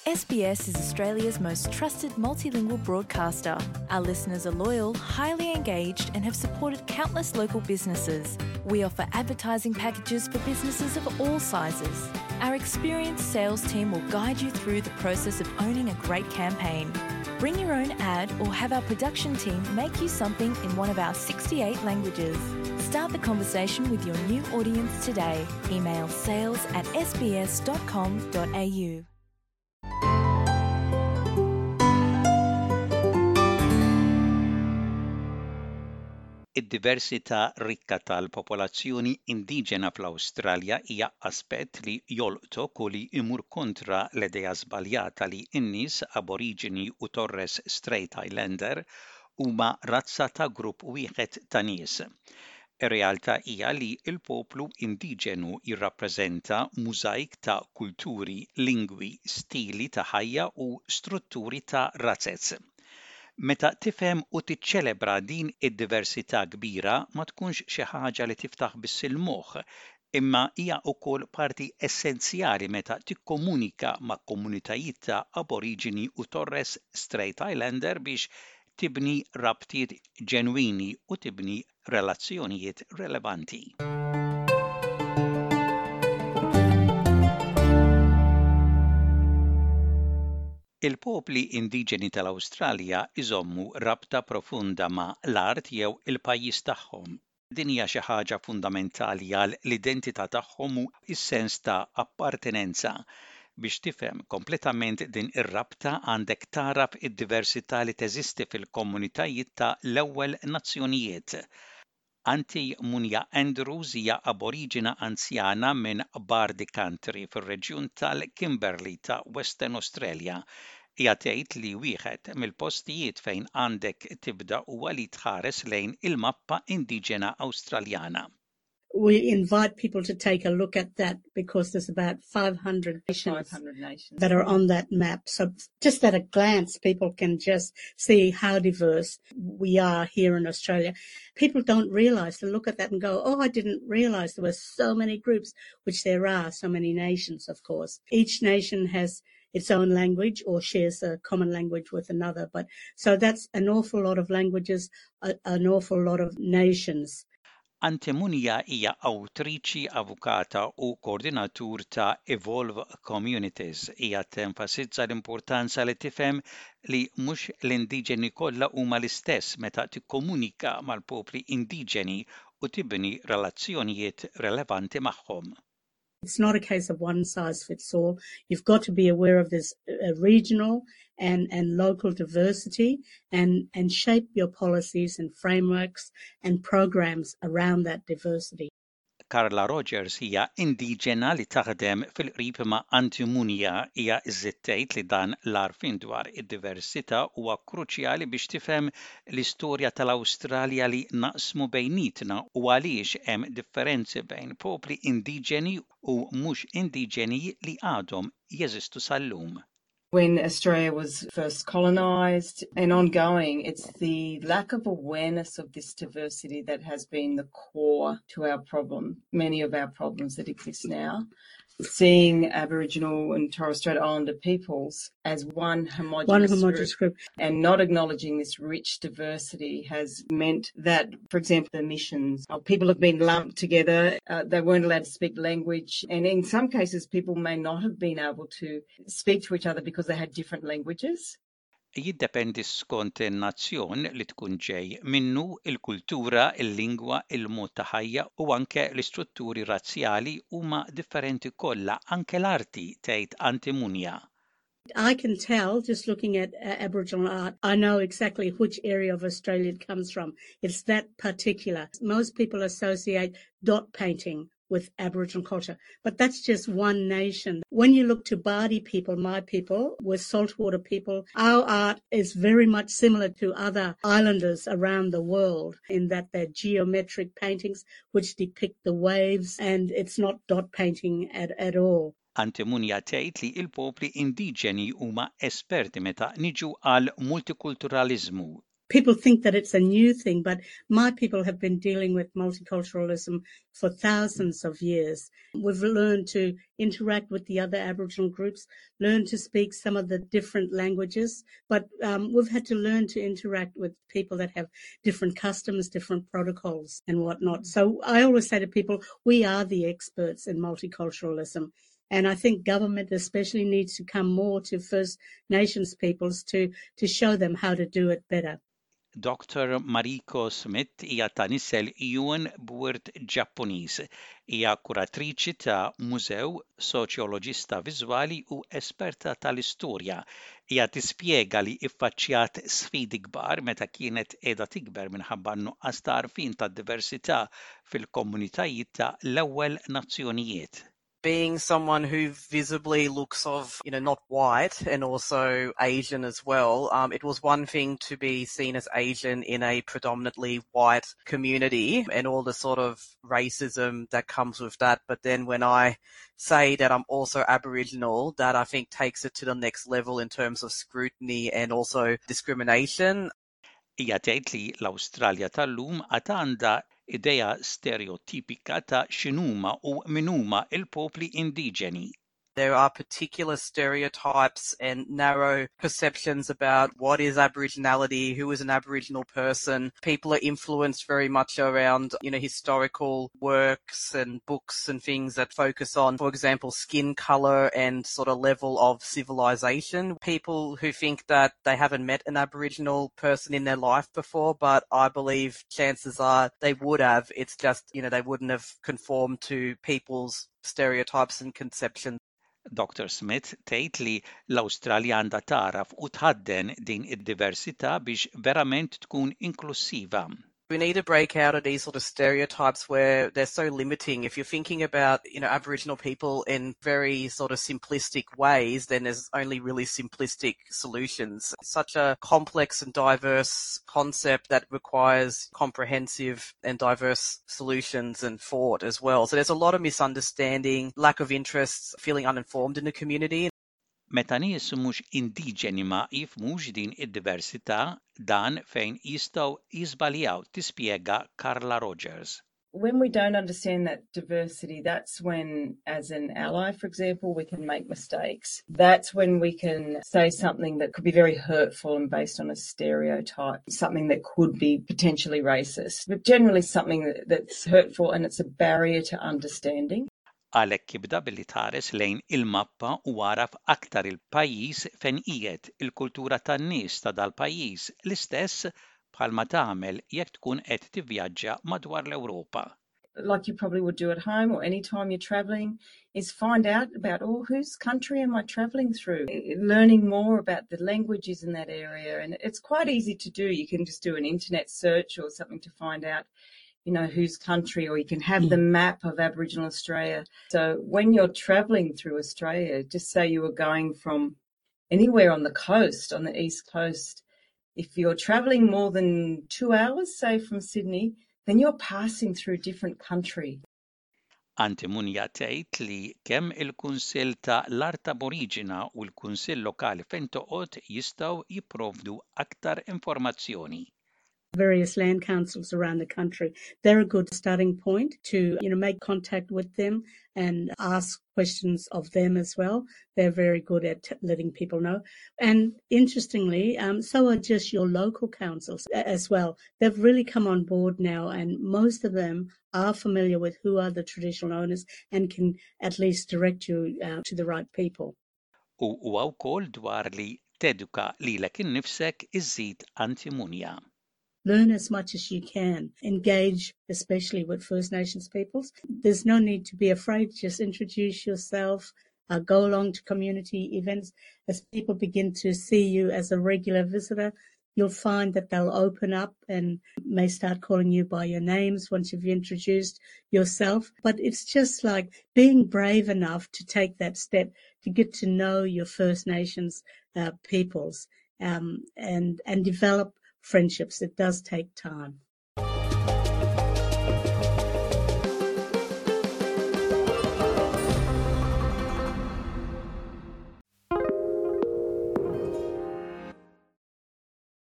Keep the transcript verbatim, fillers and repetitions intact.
S B S is Australia's most trusted multilingual broadcaster. Our listeners are loyal, highly engaged, and have supported countless local businesses. We offer advertising packages for businesses of all sizes. Our experienced sales team will guide you through the process of owning a great campaign. Bring your own ad or have our production team make you something in one of our sixty-eight languages. Start the conversation with your new audience today. Email sales at s b s dot com dot a u. Id-diversità rikka tal-popolazzjoni indiġena fl-Awstralja hija aspett li jolqtok u li jmur kontra l-idea żbaljata li n-nies Aboriġini u Torres Strait Islander huma razza ta' grupp wieħed ta' nies. Ir-realtà hija li l-poplu indiġenu jirrappreżenta mużajk ta' kulturi, lingwi, stili ta' ħajja u strutturi ta' razezz. Meta tifhem u tiċċelebra din id-diversità kbira ma tkunx xi ħaġa li tiftaħ biss il-moħħ, imma hija wkoll parti essenzjali meta tikkomunika ma' komunitajiet ta' Aboriġini u Torres Strait Islander biex tibni rabtiet ġenwini u tibni relazzjonijiet relevanti. Il-popli indiġeni tal-Awstralja iżommu rabta profunda ma' l-art jew il-pajjiż tagħhom. Din hija xi ħaġa fundamentali għal l-identità tagħhom u s-sens ta' appartenenza. Biex tifhem kompletament din ir-rabta għandek taraf id-diversità li teżisti fil-komunitajiet ta' l-ewwel nazzjonijiet. Aunty Munya Andrews hija Aboriġina anzjana minn Bardi Country fir-reġjun tal-Kimberley ta' Western Australia. Hija tgħid li wieħed mill-postijiet fejn għandek tibda huwa li tħares lejn il-mappa indiġena Awstraljana. We invite people to take a look at that because there's about five hundred nations, five hundred nations that are on that map. So just at a glance, people can just see how diverse we are here in Australia. People don't realise, they look at that and go, oh, I didn't realise there were so many groups, which there are, so many nations, of course. Each nation has its own language or shares a common language with another. But so that's an awful lot of languages, a, an awful lot of nations. Aunty Munya hija awtriċi, avukata u koordinatur ta' Evolve Communities. Hija tenfasizza l-importanza li tifhem li mhux l-indiġeni kollha huma l-istess meta tikkomunika mal-popli indiġeni u tibni relazzjonijiet relevanti magħhom. It's not a case of one size fits all. You've got to be aware of this uh, regional and, and local diversity and, and shape your policies and frameworks and programs around that diversity. Carla Rogers hija indiġena li taħdem fil-qrib ma' Aunty Munya hija żittejt li dan l-għarfien dwar id-diversità huwa kruċjali biex tifhem l-istorja tal-Awstralja li naqsmu bejnietna u għaliex hemm differenzi bejn popli indiġeni u mhux indiġeni li għadhom jeżistu sal-lum. When Australia was first colonised and ongoing, it's the lack of awareness of this diversity that has been the core to our problem, many of our problems that exist now. Seeing Aboriginal and Torres Strait Islander peoples as one homogenous, one homogenous group. group and not acknowledging this rich diversity has meant that, for example, the missions, uh, people have been lumped together, uh, they weren't allowed to speak language, and in some cases people may not have been able to speak to each other because they had different languages. Jiddependi skont in-nazzjon li tkun ġej minnu il-kultura, il-lingwa, il-mod ta' ħajja u anke l-istrutturi razzjali huma differenti kollha, anke l-arti tgħid Aunty Munya. I can tell just looking at uh, Aboriginal art, I know exactly which area of Australia it comes from. It's that particular. Most people associate dot painting with Aboriginal culture, but that's just one nation. When you look to Bardi people, my people, with saltwater people, our art is very much similar to other islanders around the world in that they're geometric paintings which depict the waves, and it's not dot painting at, at all. Aunty Munya tgħid li l-popli indiġeni huma esperti meta niġu għal multikulturaliżmu. people think that it's a new thing, but my people have been dealing with multiculturalism for thousands of years. We've learned to interact with the other Aboriginal groups, learn to speak some of the different languages, but um, we've had to learn to interact with people that have different customs, different protocols and whatnot. So I always say to people, we are the experts in multiculturalism. And I think government especially needs to come more to First Nations peoples to, to show them how to do it better. Doctor Mariko Smith hija ta' nisel Iwan b'wirt Ġappuniż. Hija kuratriċi ta' mużew, soċjoloġista viżwali u esperta tal-istorja. Hija tispjega li iffaċċjat sfidi kbar meta kienet qiegħda tikber minħabba nuqqas ta' għarfien tad-diversità fil-komunitajiet ta' l-ewwel nazzjonijiet. Being someone who visibly looks of, you know, not white and also Asian as well, um, it was one thing to be seen as Asian in a predominantly white community and all the sort of racism that comes with that. But then when I say that I'm also Aboriginal, that I think takes it to the next level in terms of scrutiny and also discrimination. Hija tgħid li l-Awstralja tal-lum għad għandha idea stereotipika ta' x'inhuma u min huma l-popli indiġeni. There are particular stereotypes and narrow perceptions about what is Aboriginality, who is an Aboriginal person. People are influenced very much around, you know, historical works and books and things that focus on, for example, skin colour and sort of level of civilization. People who think that they haven't met an Aboriginal person in their life before, but I believe chances are they would have. It's just, you know, they wouldn't have conformed to people's stereotypes and conceptions. Doctor Smith tgħid li l-Awstralja għandha taraf u tħadden din id-diversità biex verament tkun inklusiva. We need to break out of these sort of stereotypes where they're so limiting. If you're thinking about, you know, Aboriginal people in very sort of simplistic ways, then there's only really simplistic solutions. It's such a complex and diverse concept that requires comprehensive and diverse solutions and thought as well. So there's a lot of misunderstanding, lack of interest, feeling uninformed in the community. Meta nies mhux indiġeni ma jifhmux din id-diversità, dan fejn jistgħu jiżbaljaw, tispjega Carla Rogers. When we don't understand that diversity, that's when, as an ally, for example, we can make mistakes. That's when we can say something that could be very hurtful and based on a stereotype, something that could be potentially racist, but generally something that, that's hurtful and it's a barrier to understanding. Għalhekk jibda billi tħares lejn il-mappa u għaraf aktar il-pajjiż fejn qiegħed il-kultura tan-nies ta' dal-pajjiż l-istess bħalma tagħmel jekk tkun qed tivvjaġġa madwar l-Ewropa. Like you probably would do at home or any time you're travelling, is find out about, oh, whose country am I travelling through? Learning more about the languages in that area. And it's quite easy to do. You can just do an internet search or something to find out, you know, whose country, or you can have the map of Aboriginal Australia. So when you're travelling through Australia, just say you were going from anywhere on the coast, on the east coast, if you're travelling more than two hours, say from Sydney, then you're passing through a different country. Antimunja tgħid li kemm il-Kunsill ta' l-Art Aboriġina u l-Kunsill Lokali fejn toqgħod jistgħu jipprovdu aktar informazzjoni. Various land councils around the country, they're a good starting point to, you know, make contact with them and ask questions of them as well. They're very good at t- letting people know. And interestingly, um, so are just your local councils as well. They've really come on board now, and most of them are familiar with who are the traditional owners and can at least direct you uh, to the right people. U huwa wkoll dwar li teduka lilek innifsek iżżid antimunja. Learn as much as you can. Engage, especially with First Nations peoples. There's no need to be afraid. Just introduce yourself. Uh, go along to community events. As people begin to see you as a regular visitor, you'll find that they'll open up and may start calling you by your names once you've introduced yourself. But it's just like being brave enough to take that step to get to know your First Nations uh, peoples um, and, and develop friendships. It does take time.